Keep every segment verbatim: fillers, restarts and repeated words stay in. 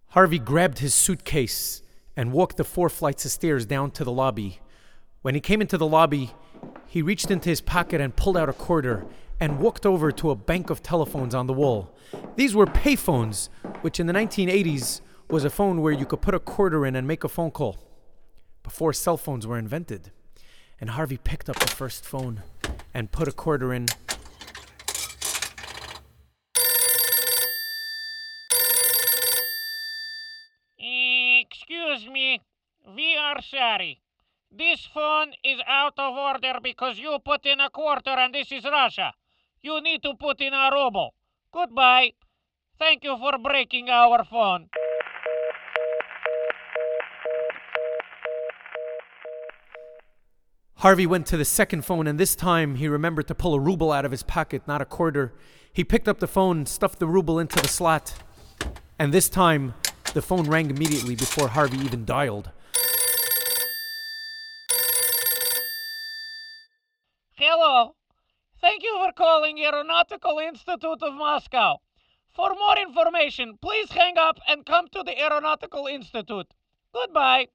Harvey grabbed his suitcase and walked the four flights of stairs down to the lobby. When he came into the lobby, he reached into his pocket and pulled out a quarter and walked over to a bank of telephones on the wall. These were payphones, which in the nineteen eighties was a phone where you could put a quarter in and make a phone call, before cell phones were invented. And Harvey picked up the first phone and put a quarter in. Excuse me, we are sorry. This phone is out of order because you put in a quarter and this is Russia. You need to put in a ruble. Goodbye. Thank you for breaking our phone. Harvey went to the second phone, and this time he remembered to pull a ruble out of his pocket, not a quarter. He picked up the phone, stuffed the ruble into the slot, and this time the phone rang immediately before Harvey even dialed. Hello. Thank you for calling Aeronautical Institute of Moscow. For more information, please hang up and come to the Aeronautical Institute. Goodbye.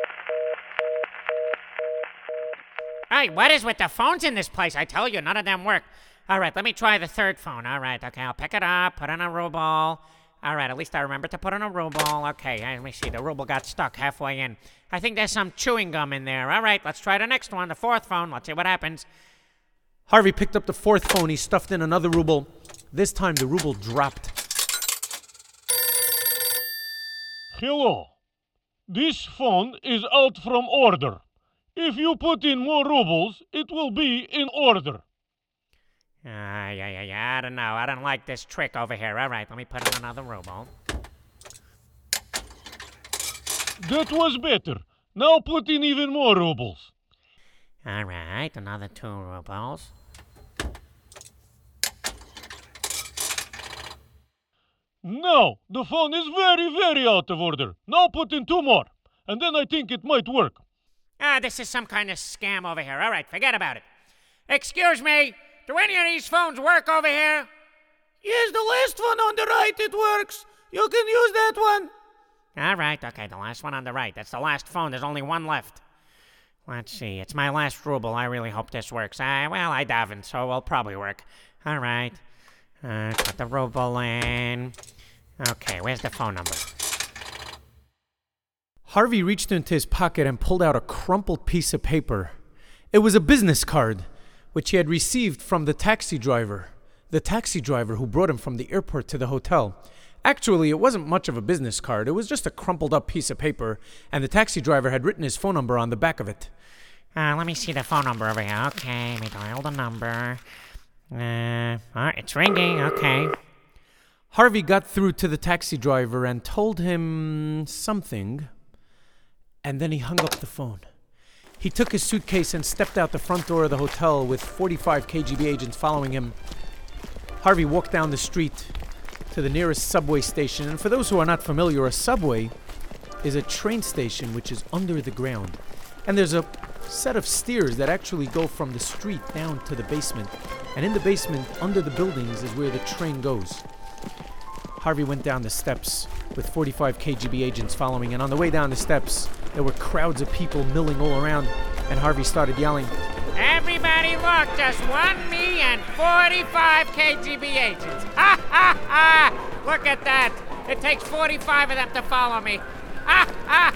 Hey, what is with the phones in this place? I tell you, none of them work. All right, let me try the third phone. All right, okay, I'll pick it up, put in a ruble. All right, at least I remember to put in a ruble. Okay, let me see, the ruble got stuck halfway in. I think there's some chewing gum in there. All right, let's try the next one, the fourth phone. Let's see what happens. Harvey picked up the fourth phone. He stuffed in another ruble. This time the ruble dropped. Hello. This phone is out from order. If you put in more rubles, it will be in order. Ah, yeah, yeah, yeah, I don't know. I don't like this trick over here. All right, let me put in another ruble. That was better. Now put in even more rubles. All right, another two rubles. No, the phone is very, very out of order. Now put in two more, and then I think it might work. Ah, this is some kind of scam over here. All right, forget about it. Excuse me, do any of these phones work over here? Yes, the last one on the right, it works. You can use that one. All right, okay, the last one on the right. That's the last phone. There's only one left. Let's see, it's my last ruble. I really hope this works. Uh, well, I davened, so it'll probably work. All right, uh, put the ruble in. Okay, where's the phone number? Harvey reached into his pocket and pulled out a crumpled piece of paper. It was a business card, which he had received from the taxi driver. The taxi driver who brought him from the airport to the hotel. Actually, it wasn't much of a business card. It was just a crumpled up piece of paper, and the taxi driver had written his phone number on the back of it. Uh, let me see the phone number over here. Okay, let me dial the number. Uh, all right, it's ringing. Okay. Harvey got through to the taxi driver and told him something, and then he hung up the phone. He took his suitcase and stepped out the front door of the hotel with forty-five K G B agents following him. Harvey walked down the street to the nearest subway station, and for those who are not familiar, a subway is a train station which is under the ground. And there's a set of stairs that actually go from the street down to the basement. And in the basement, under the buildings, is where the train goes. Harvey went down the steps with forty-five K G B agents following, and on the way down the steps, there were crowds of people milling all around, and Harvey started yelling, Everybody look, just one me and forty-five K G B agents. Ha ha ha! Look at that. It takes forty-five of them to follow me. Ha ha!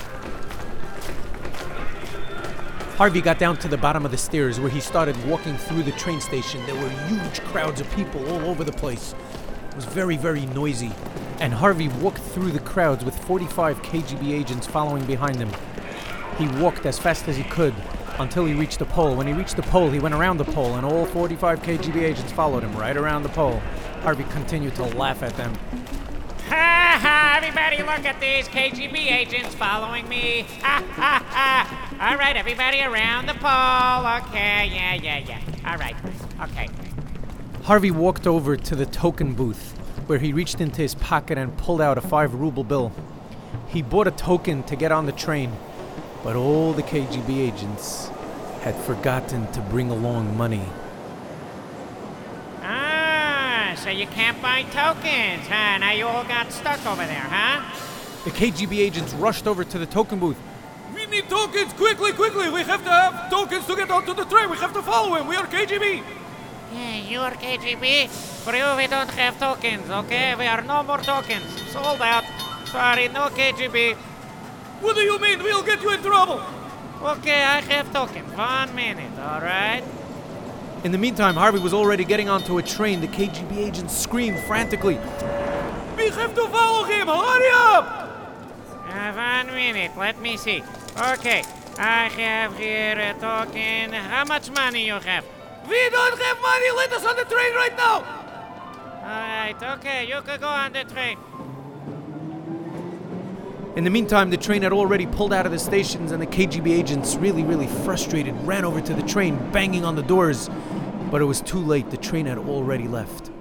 Harvey got down to the bottom of the stairs where he started walking through the train station. There were huge crowds of people all over the place. It was very, very noisy. And Harvey walked through the crowds with forty-five K G B agents following behind him. He walked as fast as he could until he reached the pole. When he reached the pole, he went around the pole, and all forty-five K G B agents followed him right around the pole. Harvey continued to laugh at them. Ha ha! Everybody look at these K G B agents following me. Ha ha ha! All right, everybody around the pole. Okay, yeah, yeah, yeah. All right, okay. Harvey walked over to the token booth, where he reached into his pocket and pulled out a five ruble bill. He bought a token to get on the train, but all the K G B agents had forgotten to bring along money. Ah, so you can't buy tokens, huh? Now you all got stuck over there, huh? The K G B agents rushed over to the token booth. We need tokens! Quickly, quickly! We have to have tokens to get onto the train! We have to follow him! We are K G B! Yeah, you are K G B. For you, we don't have tokens, okay? We are no more tokens. Sold out. Sorry, no K G B. What do you mean? We'll get you in trouble! Okay, I have tokens. One minute, all right? In the meantime, Harvey was already getting onto a train. The K G B agents screamed frantically. We have to follow him! Hurry up! Uh, one minute, let me see. Okay, I have here a token. How much money you have? We don't have money! Let us on the train right now! Alright, okay, you can go on the train. In the meantime, the train had already pulled out of the stations, and the K G B agents, really, really frustrated, ran over to the train, banging on the doors. But it was too late. The train had already left.